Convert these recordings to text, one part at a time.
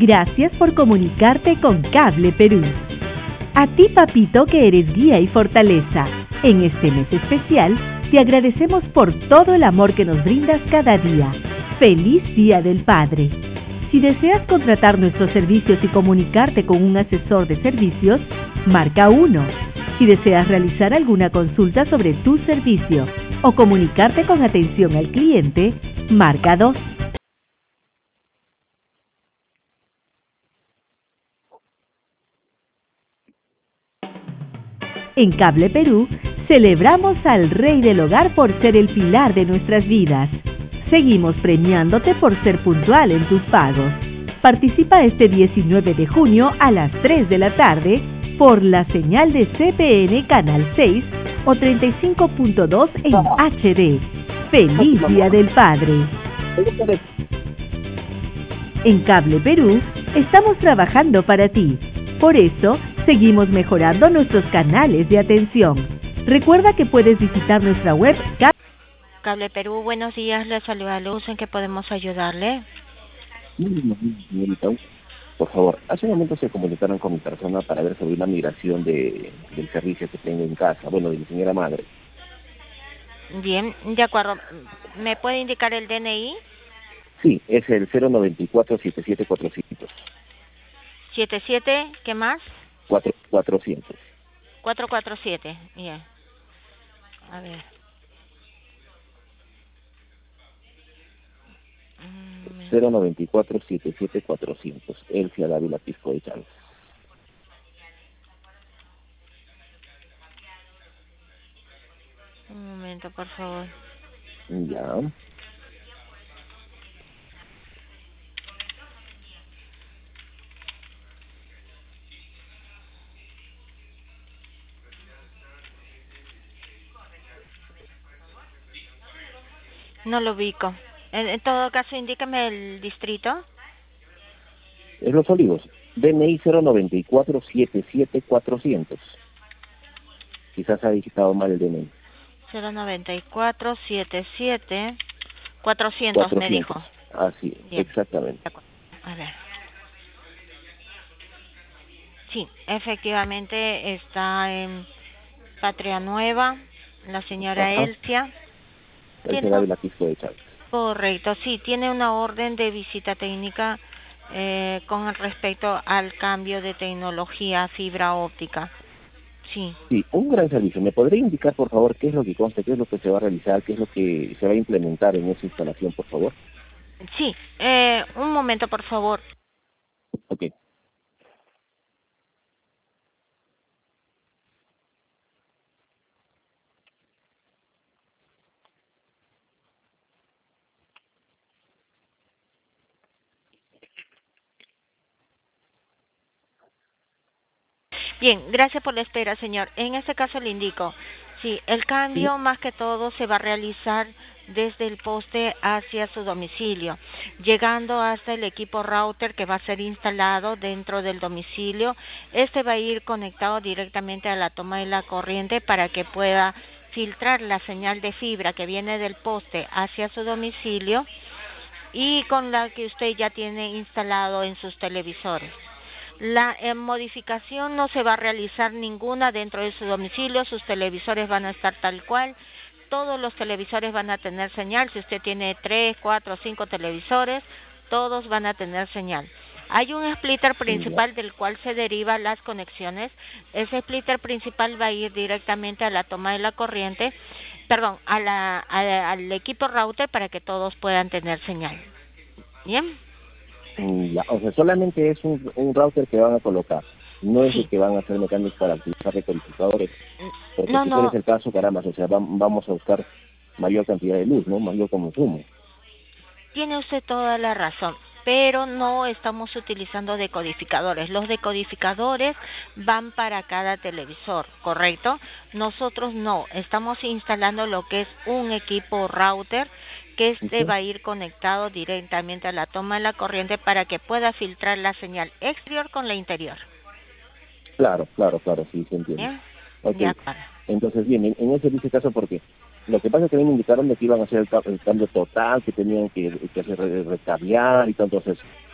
Gracias por comunicarte con Cable Perú. A ti, papito, que eres guía y fortaleza. En este mes especial, te agradecemos por todo el amor que nos brindas cada día. ¡Feliz Día del Padre! Si deseas contratar nuestros servicios y comunicarte con un asesor de servicios, marca 1. Si deseas realizar alguna consulta sobre tu servicio o comunicarte con atención al cliente, marca 2. En Cable Perú, celebramos al Rey del Hogar por ser el pilar de nuestras vidas. Seguimos premiándote por ser puntual en tus pagos. Participa este 19 de junio a las 3 de la tarde por la señal de CPN Canal 6 o 35.2 en HD. ¡Feliz Día del Padre! En Cable Perú, estamos trabajando para ti. Por eso, seguimos mejorando nuestros canales de atención. Recuerda que puedes visitar nuestra web Cable Perú, buenos días, le saluda Luz, ¿en qué podemos ayudarle? Señorita, por favor, hace un momento se comunicaron con mi persona para ver sobre una migración del servicio que tengo en casa, bueno, de mi señora madre. Bien, de acuerdo. ¿Me puede indicar el DNI? Sí, es el 094-77400. 77, ¿qué más? 400. 447, bien. A ver. 094-77400. Elcia Dávila Pisco de Chávez. Un momento, por favor. Ya. No lo ubico. En todo caso, indícame el distrito. Es Los Olivos. DNI 094-77400. Quizás ha digitado mal el DNI. 094-77 400 me dijo. Así, bien. Exactamente. A ver. Sí, efectivamente está en Patria Nueva, la señora Elcia. Elcia Dávila Pisco de Chávez. Correcto, sí, tiene una orden de visita técnica con respecto al cambio de tecnología fibra óptica. Sí. Sí, un gran servicio. ¿Me podría indicar, por favor, qué es lo que consta, qué es lo que se va a realizar, qué es lo que se va a implementar en esa instalación, por favor? Sí, un momento, por favor. Ok. Bien, gracias por la espera, señor. En este caso le indico, sí, el cambio más que todo se va a realizar desde el poste hacia su domicilio, llegando hasta el equipo router que va a ser instalado dentro del domicilio. Este va a ir conectado directamente a la toma de la corriente para que pueda filtrar la señal de fibra que viene del poste hacia su domicilio y con la que usted ya tiene instalado en sus televisores. La modificación no se va a realizar ninguna dentro de su domicilio, sus televisores van a estar tal cual, todos los televisores van a tener señal, si usted tiene 3, 4, 5 televisores, todos van a tener señal. Hay un splitter principal del cual se derivan las conexiones, ese splitter principal va a ir directamente a la toma de la corriente, perdón, al equipo router para que todos puedan tener señal. ¿Bien? O sea, solamente es un router que van a colocar, no es de que van a hacer mecánicos para utilizar decodificadores, porque si ese es el caso, caramba, o sea, vamos a buscar mayor cantidad de luz, ¿no? Mayor consumo. Tiene usted toda la razón, pero no estamos utilizando decodificadores. Los decodificadores van para cada televisor, ¿correcto? Nosotros no, estamos instalando lo que es un equipo router que va a ir conectado directamente a la toma de la corriente para que pueda filtrar la señal exterior con la interior. Claro, sí, se entiende. Okay. Entonces, bien, en ese caso, ¿por qué? Lo que pasa es que a mí me indicaron de que iban a hacer el cambio total, que tenían que hacer recablear y todo, entonces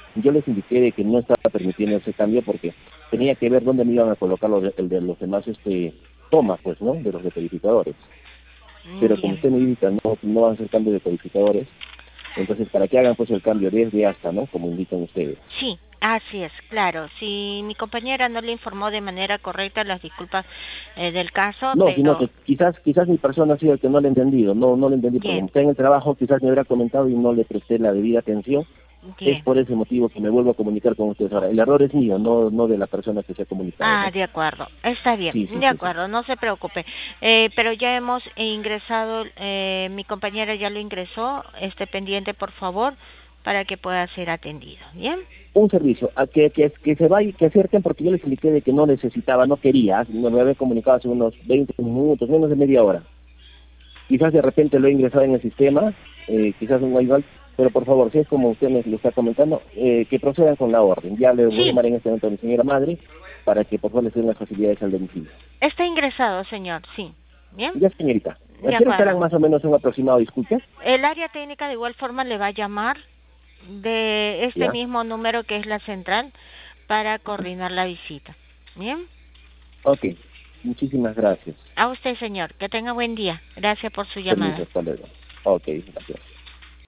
Yo les indiqué de que no estaba permitiendo ese cambio porque tenía que ver dónde me iban a colocar el de los demás tomas, pues, ¿no? De los decodificadores. Pero como usted me indica, no van a ser cambio de decodificadores, entonces para que hagan pues el cambio desde hasta, ¿no? Como indican ustedes. Sí, así es, claro. Si mi compañera no le informó de manera correcta, las disculpas del caso, No, pero... sino que quizás mi persona ha sido el que no le he entendido, no le entendí, porque como está en el trabajo quizás me hubiera comentado y no le presté la debida atención. Bien. Es por ese motivo que me vuelvo a comunicar con ustedes ahora. El error es mío, no de la persona que se ha comunicado. Ah, ¿no? de acuerdo, está bien, Sí, de acuerdo, no se preocupe. Pero ya hemos ingresado, mi compañera ya lo ingresó, esté pendiente por favor para que pueda ser atendido, ¿bien? Un servicio, a que se vaya, que acerquen, porque yo les expliqué de que no necesitaba, no quería, me había comunicado hace unos 20 minutos, menos de media hora. Quizás de repente lo he ingresado en el sistema, quizás no igual, pero por favor, si es como usted me lo está comentando, que procedan con la orden. Ya le voy a llamar en este momento a mi señora madre para que por favor les den las facilidades al domicilio. Está ingresado, señor, sí. ¿Bien? Ya, señorita. ¿A qué estarán más o menos un aproximado, disculpe? El área técnica de igual forma le va a llamar de este mismo número que es la central para coordinar la visita. ¿Bien? Ok, muchísimas gracias. A usted, señor, que tenga buen día. Gracias por su llamada. Permiso, hasta luego. Ok, gracias.